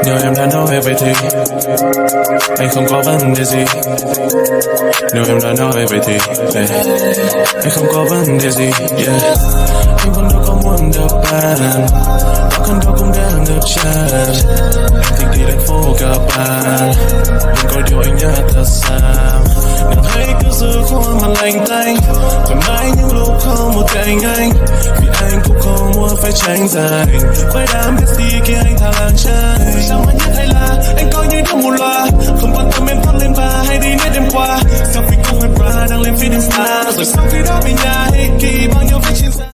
Nếu em đã nói vậy thì anh không có vấn đề gì. Nếu em đã nói vậy thì anh không có vấn đề gì. Anh vẫn đâu có muốn gặp bạn, có cần đâu cũng đang ngập tràn. Anh thích đi đến phố gặp bạn, nhưng có điều anh nhớ thật xa. Đừng hãy cứ giữ khuôn mặt lạnh tanh, thoải mái những lúc không một cạnh anh. Vì anh cũng không muốn phải tranh giành, quay đám biết gì khi anh thả làng trai.